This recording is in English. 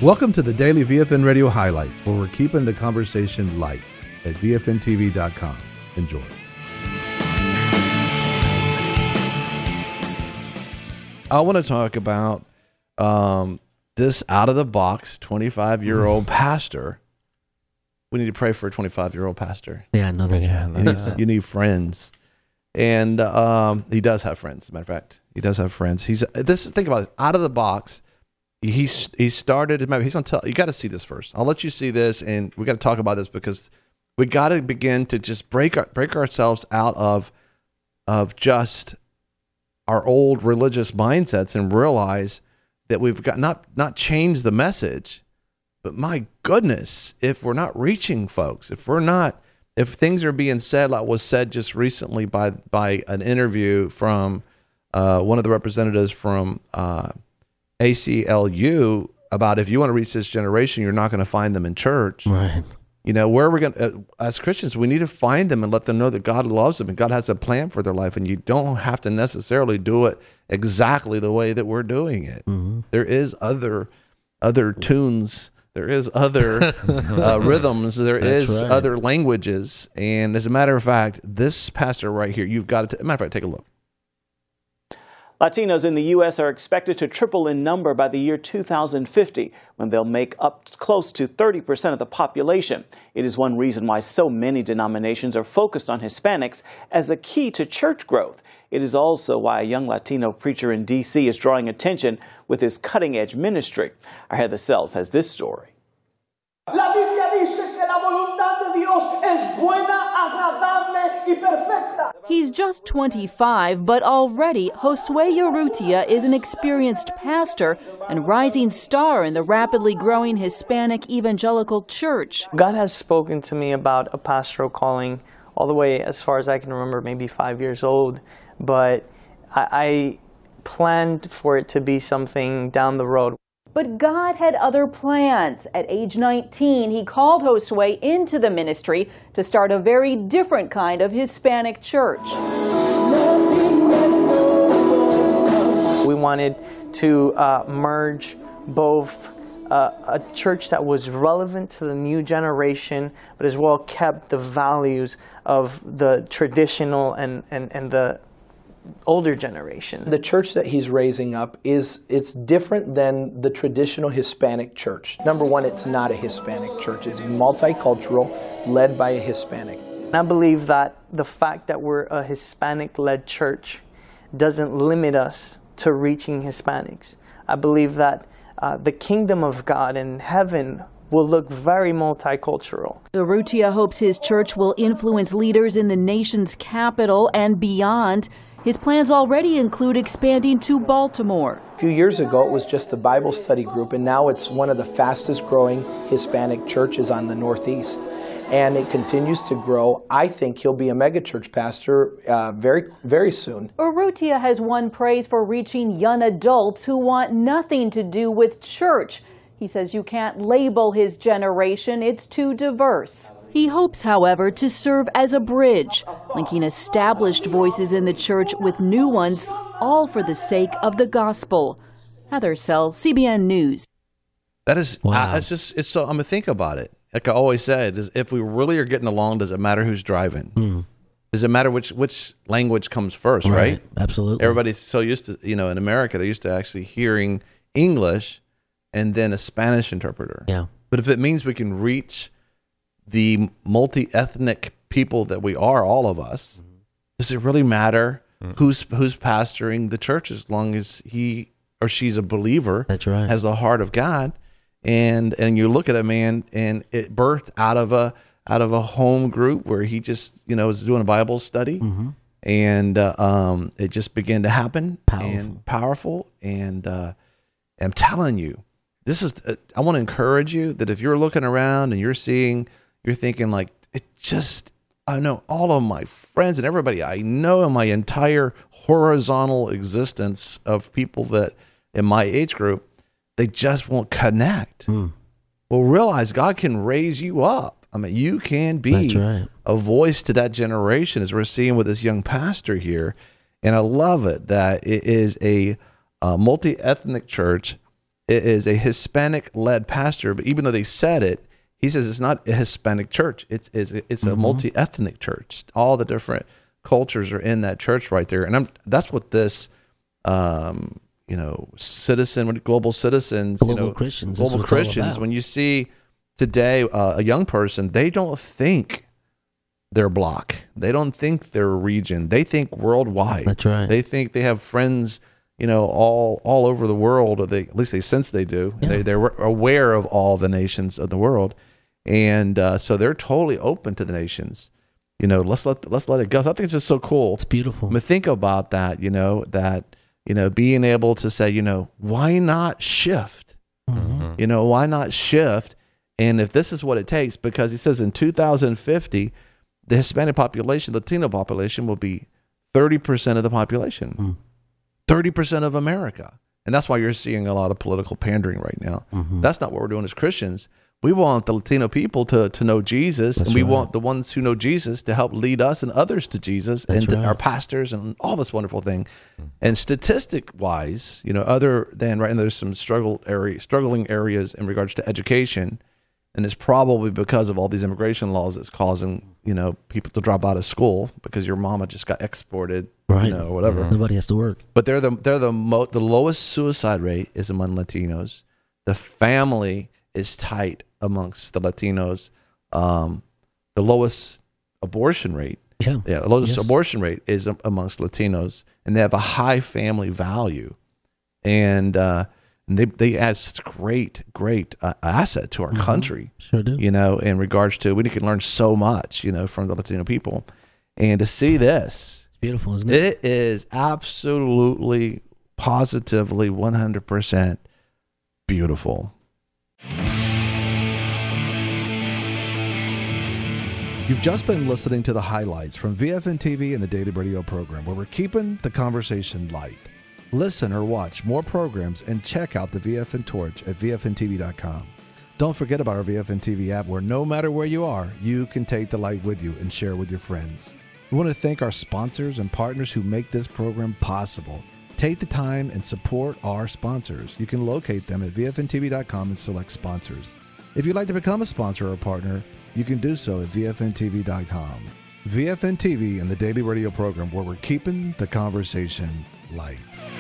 Welcome to the Daily VFN Radio Highlights, where we're keeping the conversation light at VFNTV.com. Enjoy. I want to talk about this out-of-the-box 25-year-old pastor. We need to pray for a 25-year-old pastor. Yeah, no, you need friends. And he does have friends, as a matter of fact. He does have friends. Think about it. Out of the box, he started, he's going to tell, you got to see this first. I'll let you see this, and we got to talk about this because we got to begin to just break ourselves out of just our old religious mindsets and realize that we've got not changed the message, but my goodness, if we're not reaching folks, if things are being said like was said just recently by an interview from one of the representatives from ACLU about if you want to reach this generation, you're not going to find them in church. Right. You know, where are we going to, as Christians, we need to find them and let them know that God loves them and God has a plan for their life. And you don't have to necessarily do it exactly the way that we're doing it. Mm-hmm. There is other tunes. There is other rhythms. There is other languages. And as a matter of fact, this pastor right here, you've got to, matter of fact, take a look. Latinos in the U.S. are expected to triple in number by the year 2050, when they'll make up close to 30% of the population. It is one reason why so many denominations are focused on Hispanics as a key to church growth. It is also why a young Latino preacher in D.C. is drawing attention with his cutting-edge ministry. Our Heather Sells has this story. La Biblia dice que la voluntad de Dios es buena, agradable y perfecta. He's just 25, but already Josue Urrutia is an experienced pastor and rising star in the rapidly growing Hispanic evangelical church. God has spoken to me about a pastoral calling all the way as far as I can remember, maybe 5 years old, but I planned for it to be something down the road. But God had other plans. At age 19, he called Josue into the ministry to start a very different kind of Hispanic church. We wanted to merge both a church that was relevant to the new generation, but as well kept the values of the traditional and the older generation. The church that he's raising up it's different than the traditional Hispanic church. Number one, it's not a Hispanic church. It's multicultural, led by a Hispanic. I believe that the fact that we're a Hispanic-led church doesn't limit us to reaching Hispanics. I believe that the kingdom of God in heaven will look very multicultural. Urrutia hopes his church will influence leaders in the nation's capital and beyond. His plans already include expanding to Baltimore. A few years ago, it was just a Bible study group, and now it's one of the fastest growing Hispanic churches on the Northeast. And it continues to grow. I think he'll be a megachurch pastor very, very soon. Urrutia has won praise for reaching young adults who want nothing to do with church. He says you can't label his generation, it's too diverse. He hopes, however, to serve as a bridge, linking established voices in the church with new ones, all for the sake of the gospel. Heather Sells, CBN News. That is, wow. It's so, I'm going to think about it. Like I always said, if we really are getting along, does it matter who's driving? Mm. Does it matter which language comes first, right? Absolutely. Everybody's so used to, in America, they're used to actually hearing English and then a Spanish interpreter. Yeah. But if it means we can reach the multi-ethnic people that we are, all of us, does it really matter who's pastoring the church as long as he or she's a believer? That's right. Has the heart of God, and you look at a man and it birthed out of a home group where he just was doing a Bible study, and it just began to happen. Powerful. And I'm telling you, this is. I want to encourage you that if you're looking around and you're thinking like, I know all of my friends and everybody I know in my entire horizontal existence of people that in my age group, they just won't connect. Well, realize God can raise you up. I mean, you can be a voice to that generation, as we're seeing with this young pastor here. And I love it that it is a multi-ethnic church It is a Hispanic-led pastor, but even though they said it, he says it's not a Hispanic church. It's a multi-ethnic church. All the different cultures are in that church right there, and that's what this, global citizens, global Christians, global Christians. When you see today a young person, they don't think their block, they don't think their region, they think worldwide. That's right. They think they have friends, all over the world, or at least they sense they do. Yeah. They're aware of all the nations of the world. And so they're totally open to the nations. Let's let it go. So I think it's just so cool. It's beautiful. I mean, think about that. Being able to say, why not shift? Mm-hmm. Why not shift? And if this is what it takes, because he says in 2050, the Hispanic population, Latino population, will be 30% of the population, 30% of America. And that's why you're seeing a lot of political pandering right now. Mm-hmm. That's not what we're doing as Christians. We want the Latino people to know Jesus, and we want the ones who know Jesus to help lead us and others to Jesus, and our pastors and all this wonderful thing. And statistic-wise, other than and there's some struggling areas in regards to education, and it's probably because of all these immigration laws that's causing people to drop out of school because your mama just got exported, or whatever. Nobody has to work. But the lowest suicide rate is among Latinos. The family is tight amongst the Latinos. The lowest abortion rate, the lowest abortion rate is amongst Latinos, and they have a high family value, and they add such great asset to our country. Sure do. In regards to, we can learn so much, from the Latino people, and to see this, it's beautiful, isn't it? It is absolutely, positively, 100% beautiful. You've just been listening to the highlights from VFN TV and the Daily Radio program, where we're keeping the conversation light. Listen or watch more programs and check out the VFN Torch at VFNTV.com. Don't forget about our VFN TV app, where no matter where you are, you can take the light with you and share with your friends. We want to thank our sponsors and partners who make this program possible. Take the time and support our sponsors. You can locate them at VFNTV.com and select sponsors. If you'd like to become a sponsor or a partner, you can do so at VFNTV.com. VFN TV and the Daily Radio program, where we're keeping the conversation light.